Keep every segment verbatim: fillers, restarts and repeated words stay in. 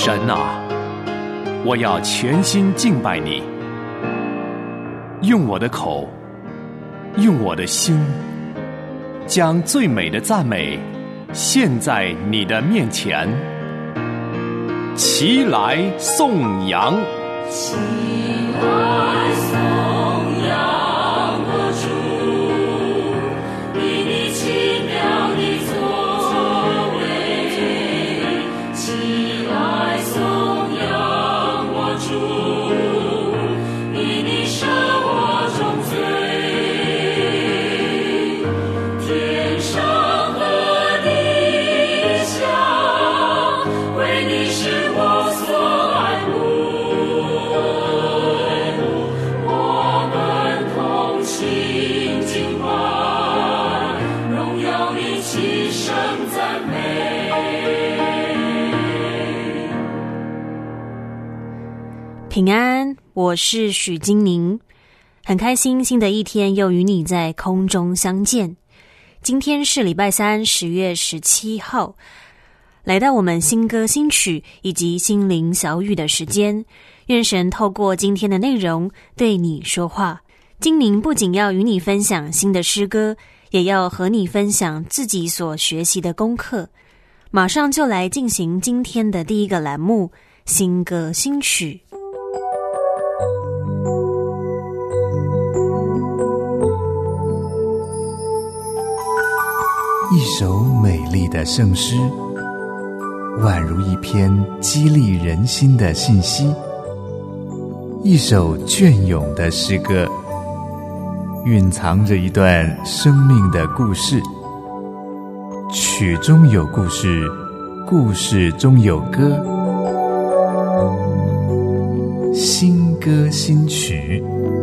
神啊，我要全心敬拜你，用我的口，用我的心，将最美的赞美献在你的面前。齐来颂扬， 齐来颂扬我主，以你奇妙的作为。齐来颂扬我主，以你赦我重罪。天上和地下，为你是我所爱慕，我们同心敬拜，荣耀你齐声赞美。 平安，我是许金宁，很开心新的一天又与你在空中相见。今天是礼拜三，十月十七号，来到我们新歌新曲以及心灵小语的时间，愿神透过今天的内容对你说话。金宁不仅要与你分享新的诗歌，也要和你分享自己所学习的功课。马上就来进行今天的第一个栏目，新歌新曲。 一首美丽的圣诗，宛如一篇激励人心的信息，一首隽永的诗歌，蕴藏着一段生命的故事。曲中有故事，故事中有歌，新歌新曲。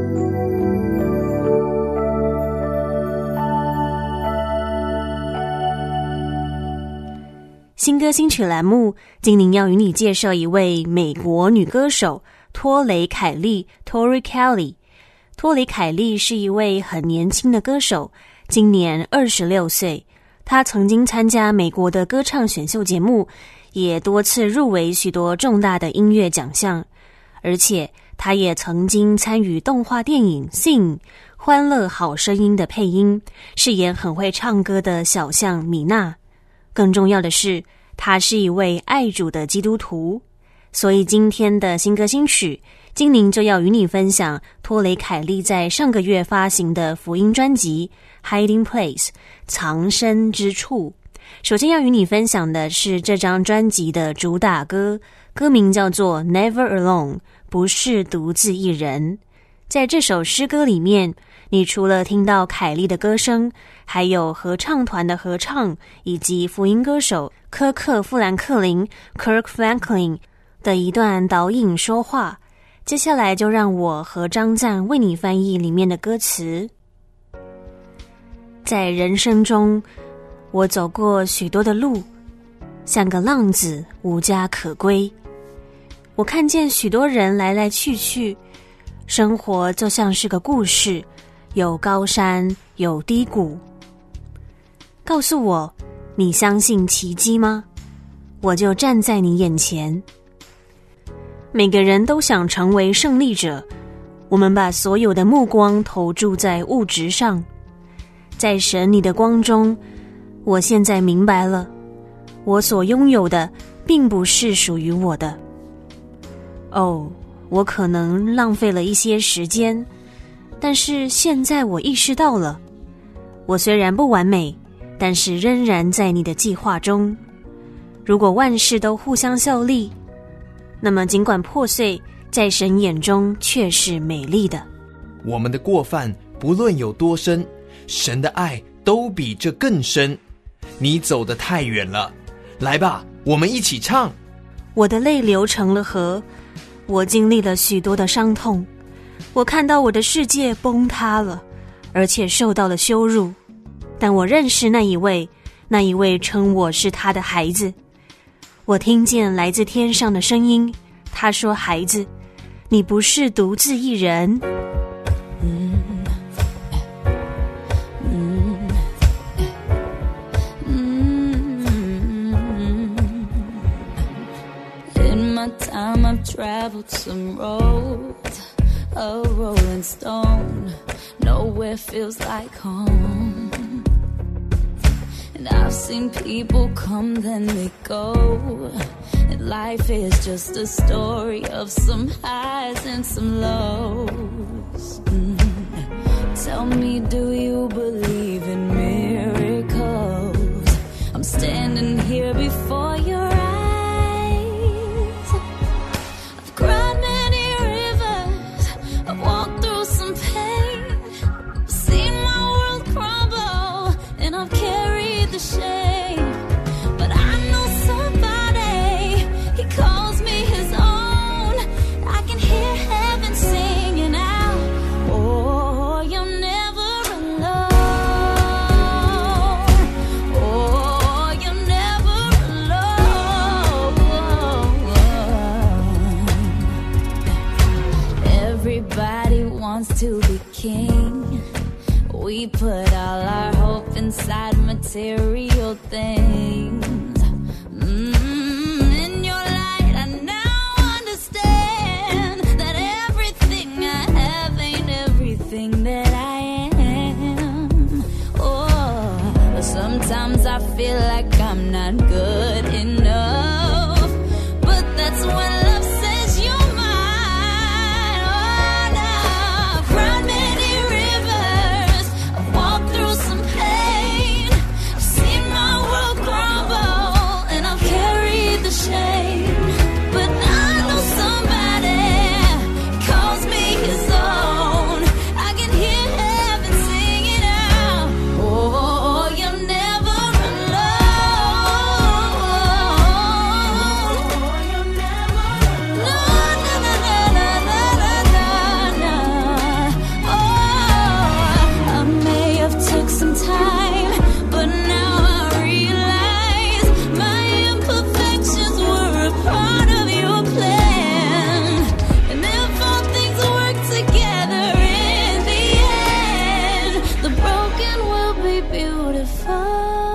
新歌新曲栏目，今年要与你介绍一位美国女歌手托雷凯莉 Tori Kelly。 托雷凯莉是一位很年轻的歌手，今年二十六岁。她曾经参加美国的歌唱选秀节目，也多次入围许多重大的音乐奖项，而且她也曾经参与动画电影 Sing 欢乐好声音的配音，饰演很会唱歌的小象米娜。更重要的是，他是一位爱主的基督徒。所以今天的新歌新曲，金宁就要与你分享托雷凯莉在上个月发行的福音专辑 Hiding Place 藏身之处。首先要与你分享的是这张专辑的主打歌，歌名叫做 Never Alone， 不是独自一人。在这首诗歌里面，你除了听到凯莉的歌声，还有合唱团的合唱，以及福音歌手科克·富兰克林 Kirk Franklin 的一段导引说话。接下来就让我和张赞为你翻译里面的歌词。在人生中，我走过许多的路，像个浪子无家可归。我看见许多人来来去去，生活就像是个故事，有高山有低谷。告诉我，你相信奇迹吗？我就站在你眼前。每个人都想成为胜利者，我们把所有的目光投注在物质上。在神你的光中，我现在明白了，我所拥有的并不是属于我的。哦，我可能浪费了一些时间，但是现在我意识到了，我虽然不完美，但是仍然在你的计划中。如果万事都互相效力，那么尽管破碎，在神眼中却是美丽的。 我们的过犯不论有多深，神的爱都比这更深。你走得太远了，来吧，我们一起唱。 我的泪流成了河，我经历了许多的伤痛，我看到我的世界崩塌了，而且受到了羞辱。但我认识那一位，那一位称我是他的孩子。我听见来自天上的声音，他说：孩子，你不是独自一人。 In my traveled some roads, a rolling stone, nowhere feels like home. And I've seen people come then they go, and life is just a story of some highs and some lows. Mm. Tell me, do you believe in miracles? I'm standing here before your eyes. I've cried many rivers, I've walked through some pain, I've seen my world crumble, and I've carried the shame. But I know somebody, he calls me his own. I can hear heaven singing out, oh, you're never alone. Oh, you're never alone. Everybody wants to be king. We put all our hope inside material things. Mm, in your light, I now understand that everything I have ain't everything that I am. Oh, but sometimes I feel like I'm not good enough. But that's when love says you're mine. Oh, no. I've cried many rivers, I've walked through some pain, I've seen my world crumble, and I've carried the shame. But I know somebody calls me his own. I can hear heaven singing out, oh, you're never alone. Oh, you're never alone. No, no, no, no, no, no, no, no. Oh, I may have took some time, but now I realize my imperfections were a part of your plan. And if all things work together in the end, the broken will be beautiful.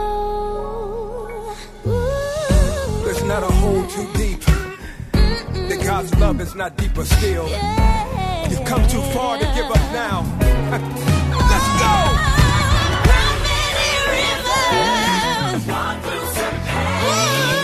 Ooh. There's not a hole too deep. That God's love is not deeper still. You've come too far to give up now. Let's go! How many rivers? Walk through some pain.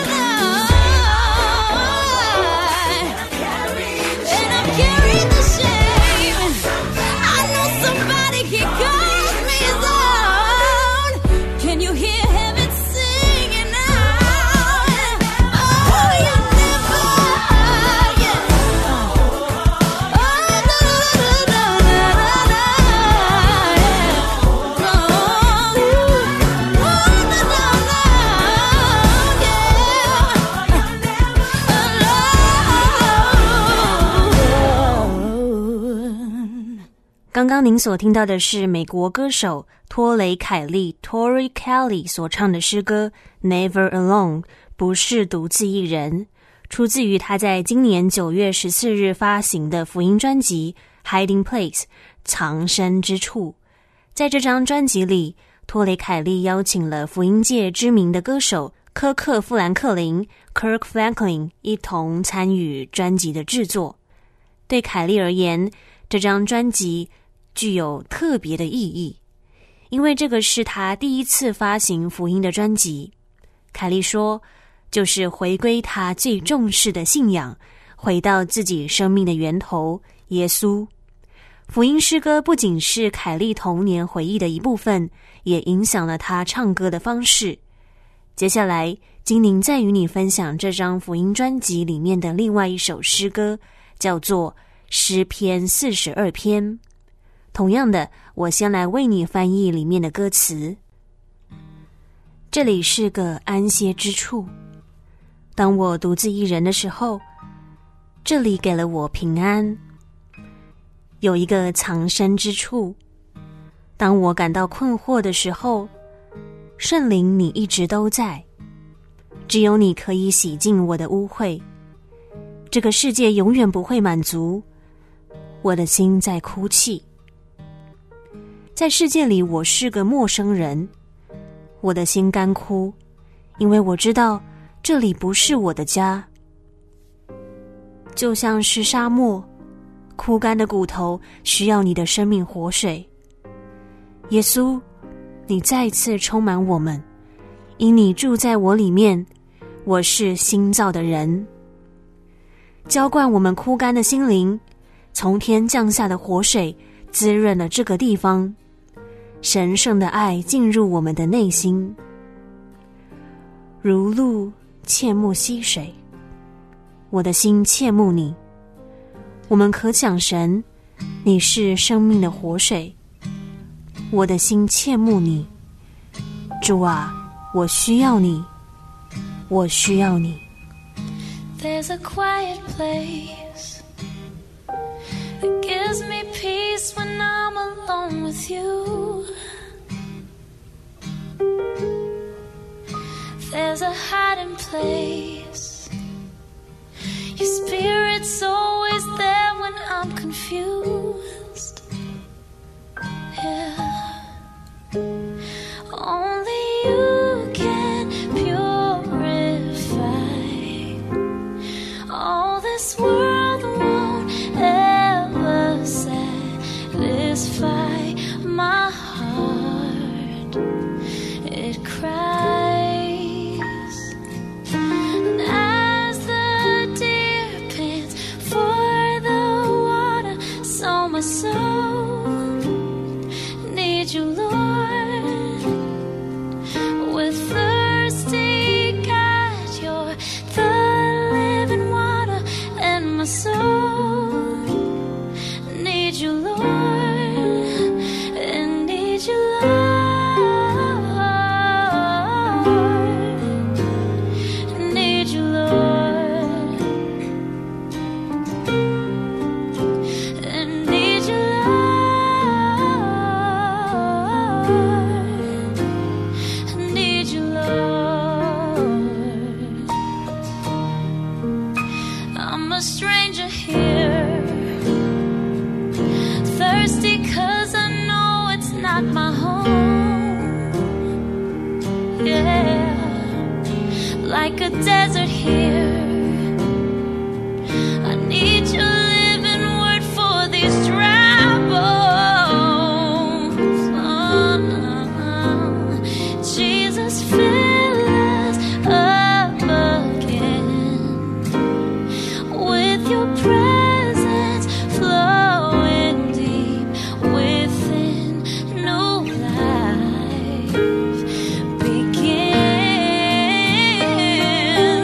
And I've carried the shame. I know somebody he calls me his own. Can you hear heaven singing out? Oh, you never, yeah. Oh, no, no, no, no, no, no, yeah. Oh, no, no, no, yeah. 刚刚您所听到的是美国歌手托雷凯利 Tori Kelly 所唱的诗歌 Never Alone， 不是独自一人，出自于他在今年九月十四日发行的福音专辑 Hiding Place 藏身之处。在这张专辑里，托雷凯利邀请了福音界知名的歌手科克·富兰克林 Kirk Franklin 一同参与专辑的制作。对凯利而言，这张专辑具有特别的意义，因为这个是他第一次发行福音的专辑。凯利说，就是回归他最重视的信仰，回到自己生命的源头耶稣。福音诗歌不仅是凯利童年回忆的一部分，也影响了他唱歌的方式。接下来金宁再与你分享这张福音专辑里面的另外一首诗歌，叫做诗篇四十二篇。同样的，我先来为你翻译里面的歌词。这里是个安歇之处，当我独自一人的时候，这里给了我平安。有一个藏身之处，当我感到困惑的时候，圣灵你一直都在，只有你可以洗净我的污秽。这个世界永远不会满足，我的心在哭泣。在世界里，我是个陌生人，我的心干枯，因为我知道这里不是我的家。 就像是沙漠，枯干的骨头需要你的生命活水。耶稣，你再次充满我们，因你住在我里面，我是新造的人。浇灌我们枯干的心灵，从天降下的活水滋润了这个地方，神圣的爱进入我们的内心，如鹿切慕溪水，我的心切慕你。我们可讲神，你是生命的活水，我的心切慕你。主啊，我需要你，我需要你。 There's a quiet place that gives me peace when I'm alone with you. There's a hiding place, your spirit's always there when I'm confused. Yeah, only you can purify. All this world won't ever satisfy my heart. It cries, and as the deer pants for the water, so my soul needs you, Lord. With thirsty God, you're the living water, and my soul needs you, Lord, and needs you, Lord, need you, Lord, and need you, Lord, need you, Lord. I'm a stranger here, thirsty 'cause I know it's not my home. Yeah, like a desert here, I need your living word for these dry bones. Oh, Jesus, fill us up again with your presence flowing deep within. New life begin.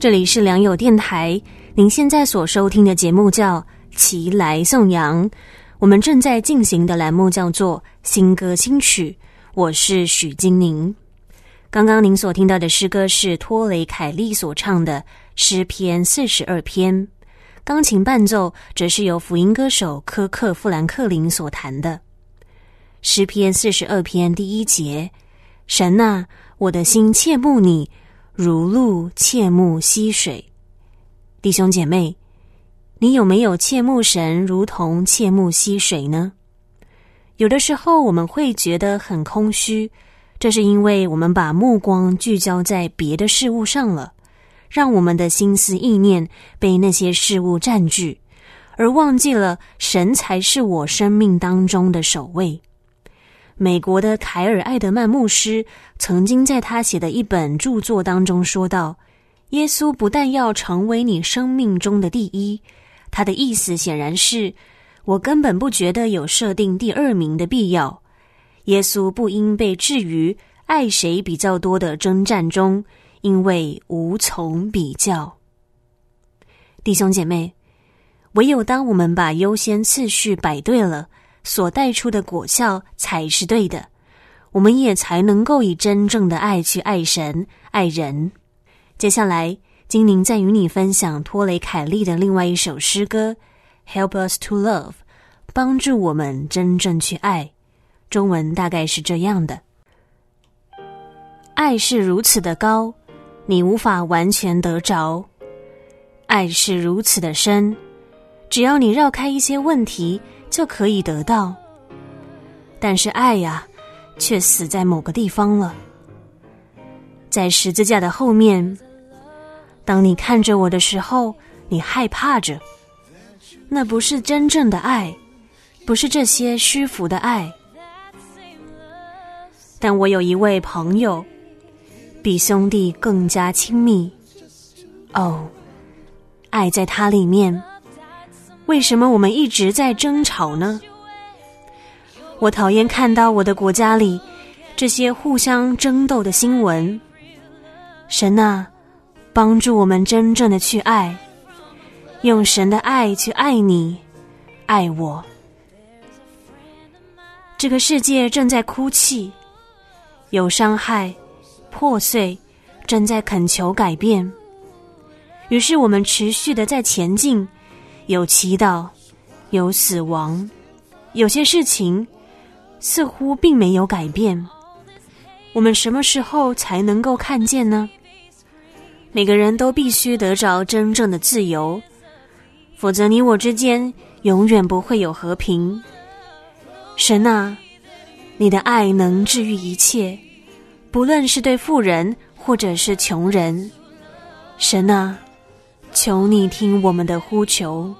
这里是良友电台，您现在所收听的节目叫《齐来颂扬》，我们正在进行的栏目叫做新歌新曲，我是许金宁。刚刚您所听到的诗歌是托雷凯利所唱的诗篇四十二篇，钢琴伴奏则是由福音歌手科克富兰克林所弹的。诗篇四十二篇第一节，神啊，我的心切慕你，如鹿切慕溪水。弟兄姐妹，你有没有切慕神如同切慕溪水呢？有的时候我们会觉得很空虚，这是因为我们把目光聚焦在别的事物上了，让我们的心思意念被那些事物占据，而忘记了神才是我生命当中的首位。美国的凯尔艾德曼牧师曾经在他写的一本著作当中说道，耶稣不但要成为你生命中的第一，他的意思显然是，我根本不觉得有设定第二名的必要。耶稣不应被置于爱谁比较多的征战中，因为无从比较。弟兄姐妹，唯有当我们把优先次序摆对了，所带出的果效才是对的，我们也才能够以真正的爱去爱神、爱人。接下来，金宁再与你分享托雷凯利的另外一首诗歌 Help us to love， 帮助我们真正去爱。中文大概是这样的：爱是如此的高，你无法完全得着；爱是如此的深，只要你绕开一些问题就可以得到。但是爱呀，却死在某个地方了，在十字架的后面。当你看着我的时候，你害怕着，那不是真正的爱，不是这些虚浮的爱。但我有一位朋友，比兄弟更加亲密。哦，爱在他里面。为什么我们一直在争吵呢？我讨厌看到我的国家里这些互相争斗的新闻。神啊，帮助我们真正的去爱，用神的爱去爱你，爱我。这个世界正在哭泣，有伤害、破碎，正在恳求改变。于是我们持续的在前进，有祈祷，有死亡，有些事情似乎并没有改变。我们什么时候才能够看见呢？每个人都必须得着真正的自由，否则你我之间永远不会有和平。神啊，你的爱能治愈一切，不论是对富人或者是穷人。神啊，求你听我们的呼求。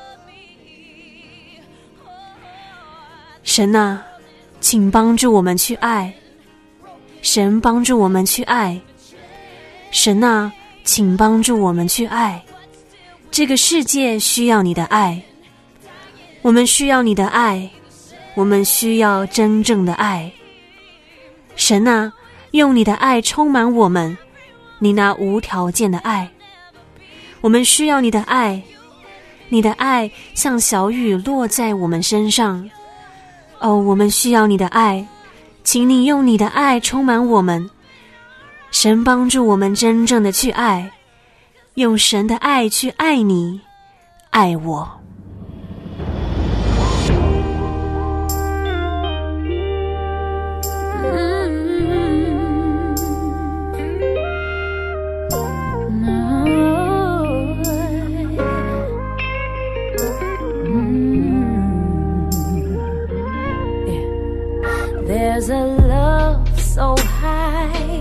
神啊，请帮助我们去爱。神帮助我们去爱。神啊，请帮助我们去爱。这个世界需要你的爱，我们需要你的爱，我们需要真正的爱。神啊，用你的爱充满我们，你那无条件的爱。我们需要你的爱，你的爱像小雨落在我们身上。哦，我们需要你的爱，请你用你的爱充满我们。神帮助我们真正的去爱，用神的爱去爱你，爱我。 There's a love so high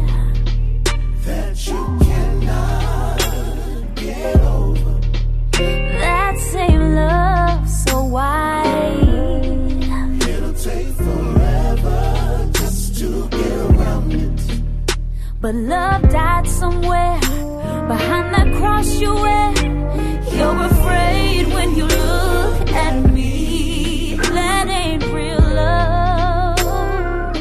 that you cannot get over. That same love so wide. It'll take forever just to get around it. But love died somewhere behind that cross you wear. You're afraid when you look at me. That ain't real love,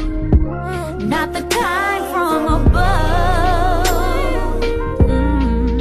not the kind from above. Mm.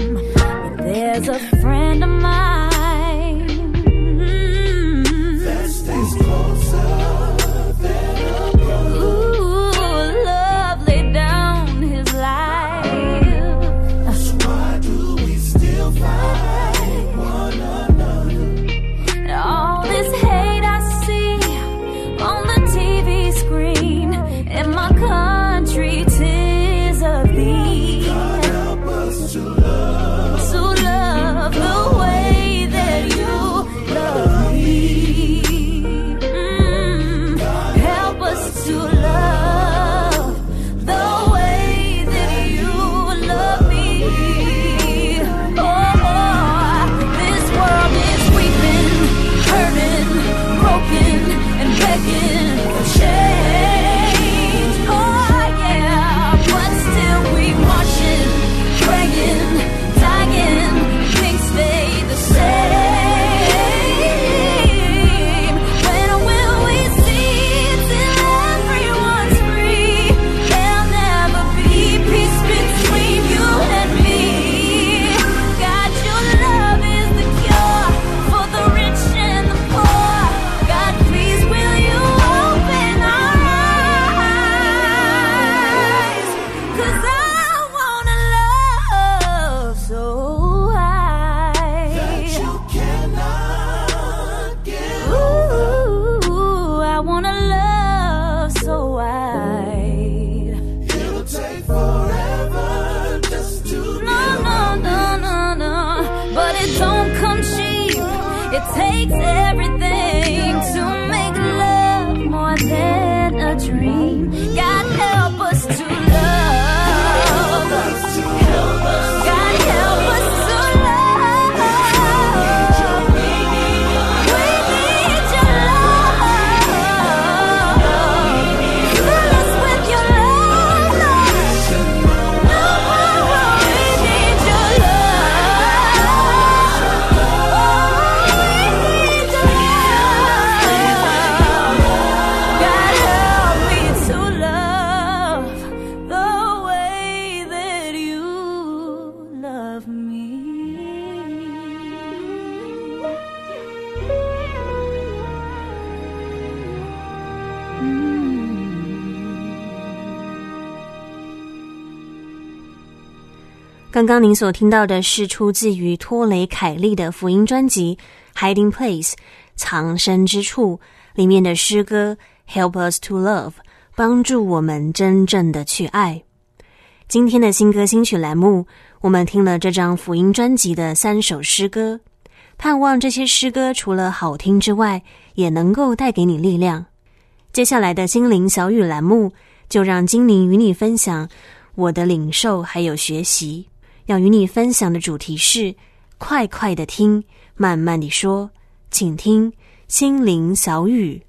刚刚您所听到的是出自于托雷凯利的福音专辑 Hiding Place 藏身之处里面的诗歌 Help us to love 帮助我们真正的去爱。今天的新歌新曲栏目，我们听了这张福音专辑的三首诗歌，盼望这些诗歌除了好听之外，也能够带给你力量。接下来的心灵小语栏目，就让精灵与你分享我的领受还有学习。要与你分享的主题是快快的听，慢慢地说，请听心灵小语。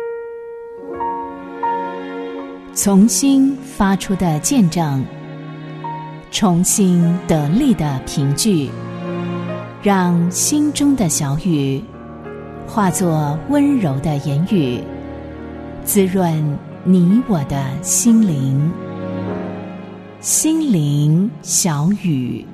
从心发出的见证，重新得力的凭据，让心中的小雨化作温柔的言语，滋润你我的心灵。心灵小语。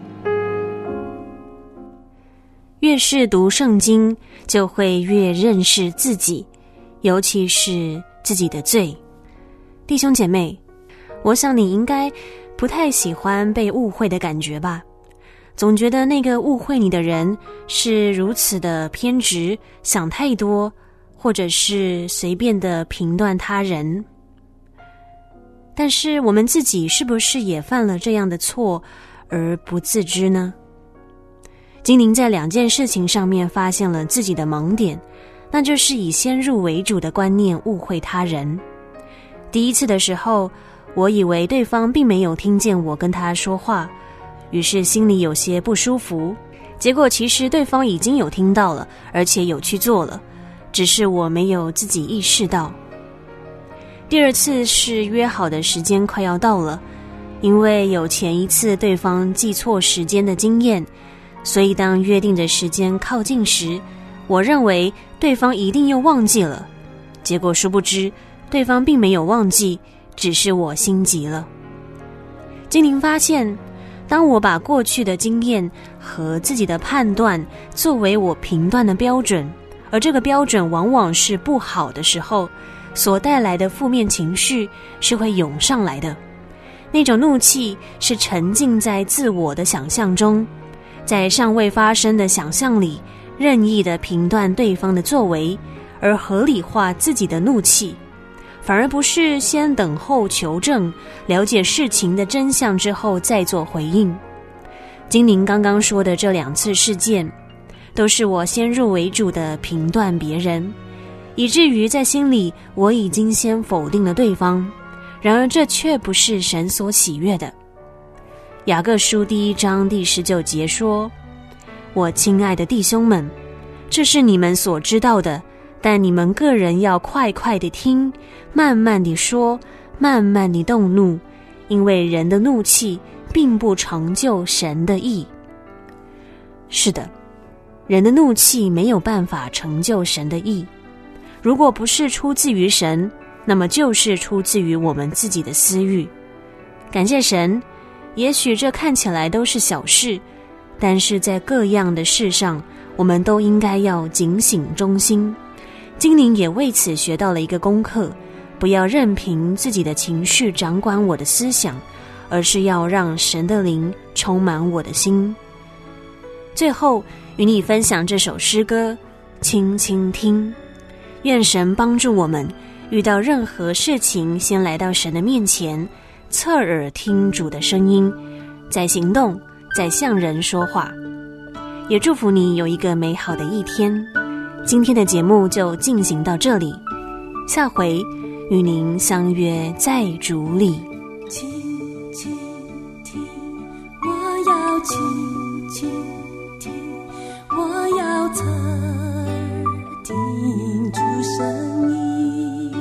越是读圣经，就会越认识自己，尤其是自己的罪。弟兄姐妹，我想你应该不太喜欢被误会的感觉吧？总觉得那个误会你的人是如此的偏执，想太多，或者是随便的评断他人。但是我们自己是不是也犯了这样的错而不自知呢？精灵在两件事情上面发现了自己的盲点，那就是以先入为主的观念误会他人。第一次的时候，我以为对方并没有听见我跟他说话，于是心里有些不舒服。结果其实对方已经有听到了，而且有去做了，只是我没有自己意识到。第二次是约好的时间快要到了，因为有前一次对方记错时间的经验，所以当约定的时间靠近时，我认为对方一定又忘记了。结果殊不知，对方并没有忘记，只是我心急了。精灵发现，当我把过去的经验和自己的判断作为我评断的标准，而这个标准往往是不好的时候，所带来的负面情绪是会涌上来的。那种怒气是沉浸在自我的想象中，在尚未发生的想象里任意的评断对方的作为，而合理化自己的怒气，反而不是先等候求证，了解事情的真相之后再做回应。精灵刚刚说的这两次事件，都是我先入为主的评断别人，以至于在心里我已经先否定了对方，然而这却不是神所喜悦的。雅各书第一章第十九节说，我亲爱的弟兄们，这是你们所知道的，但你们个人要快快地听，慢慢地说，慢慢地动怒，因为人的怒气并不成就神的义。是的，人的怒气没有办法成就神的义。如果不是出自于神，那么就是出自于我们自己的私欲。感谢神，也许这看起来都是小事，但是在各样的事上，我们都应该要警醒忠心。精灵也为此学到了一个功课，不要任凭自己的情绪掌管我的思想，而是要让神的灵充满我的心。最后与你分享这首诗歌，轻轻听。愿神帮助我们遇到任何事情，先来到神的面前，侧耳听主的声音，再行动，再向人说话。也祝福你有一个美好的一天。今天的节目就进行到这里，下回与您相约在主里。 轻轻听，我要轻轻听，我要侧耳听主声音。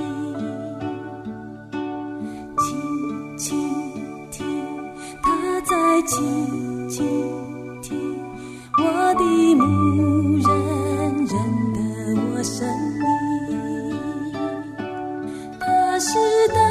轻轻听，他在轻轻听，我的牧人认得我声音，他是的